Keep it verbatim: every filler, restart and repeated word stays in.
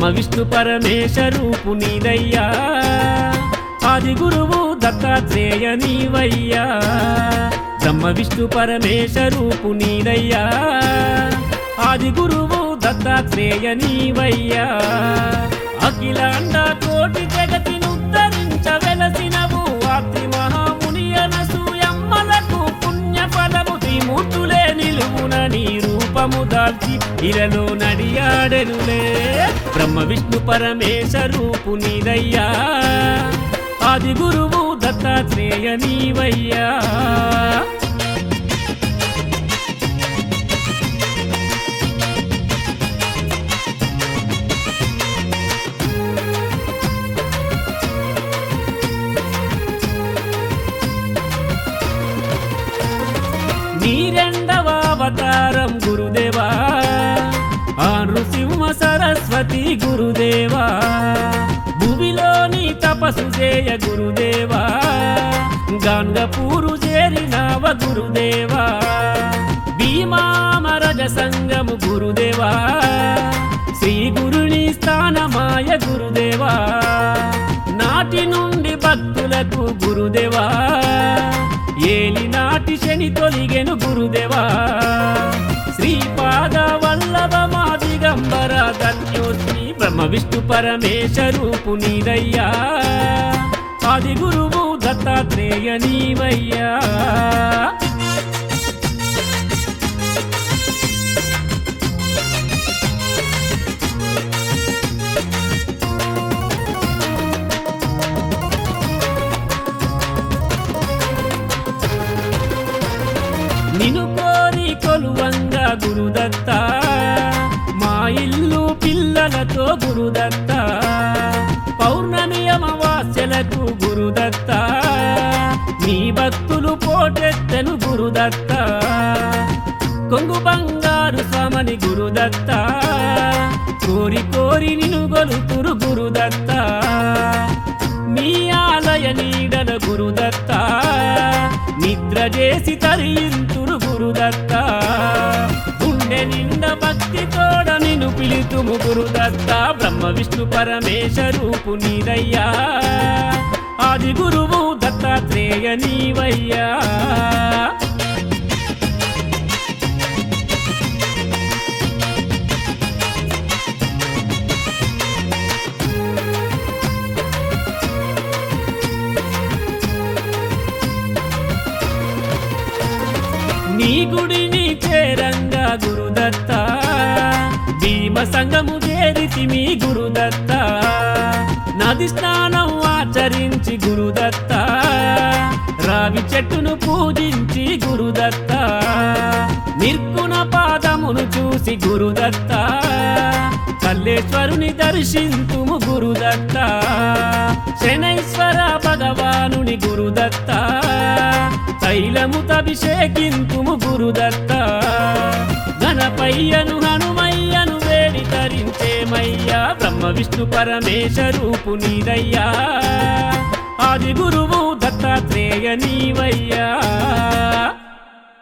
బ్రహ్మ విష్ణు పరమేశ రూపు నీదయ్యా ఆది గురువు దత్తాత్రేయ నీవయ్యా బ్రహ్మ విష్ణు పరమేశ రూపు నీదయ్యా ఆది గురువు దత్తాత్రేయ నీవయ్యా అఖిలాండ కోటి జగతిని ఉద్ధరించ వెలసినవు ఆత్రి మహాముని అనసూయమ్మలకు పుణ్య ఫలము త్రిమూర్తులే నిలువున నీ రూపము దాల్చి ఇలలో నడియాడెనులే బ్రహ్మ విష్ణు పరమేశ రూపు నీదయ్యా ఆది గురువు దత్తాత్రేయ నీవయ్యా నీ రెండవ అవతారం గురుదేవా ఆ నృసింహ సరస్వతి గురుదేవా భూమిలోని తపస్సు చేయ గురుదేవా గాంగపూరు చేరినవ గురుదేవా భీమామరజ సంగము గురుదేవా శ్రీ గురుని స్థానమాయ గురుదేవా నాటి నుండి భక్తులకు గురుదేవా ఏలి నాటి శని తొలిగెను గురుదేవా శ్రీపాద వల్లభ మా దిగంబర ధన్యోస్మి బ్రహ్మ విష్ణు పరమేశ రూపు నీదయ్యా ఆది గురువు దత్తాత్రేయ నీవయ్యా నిను కోరి కొలువంగా గురుదత్త మా ఇల్లు పిల్లలతో గురుదత్త పౌర్ణమి అమావాస్యలకు గురుదత్త నీ భక్తులు పోటెత్తెను గురుదత్త కొంగు బంగారు స్వామని గురుదత్త కోరి కోరి నిను గొలుతురు గురుదత్త మీ ఆలయ నీడల గురుదత్త నిద్ర చేసి తరింతురు గురుదత్త గుండె నిండ భక్తి తోడ నిన్ను పిలుతుము గురుదత్త బ్రహ్మ విష్ణు పరమేశ రూపు నీదయ్యా ఆది గురువు దత్తాత్రేయ నీవయ్యా నీ గుడిని చేరంగా గురుదత్త భీమ సంగము చేరితి మీ గురుదత్త నది స్నానం ఆచరించి గురుదత్త రావి చెట్టును పూజించి గురుదత్త నిర్గుణ పాదమును చూసి గురుదత్త కల్లేశ్వరుని దర్శింతుము గురుదత్త శనైశ్వర భగవానుని గురుదత్త తైలముతభిషేకింతుము గురుదత్త గణపయ్యను హనుమయ్యను వేడి తరించేమయ్యా బ్రహ్మ విష్ణు పరమేశ రూపు నీదయ్యా ఆది గురువు దత్తాత్రేయ నీవయ్యా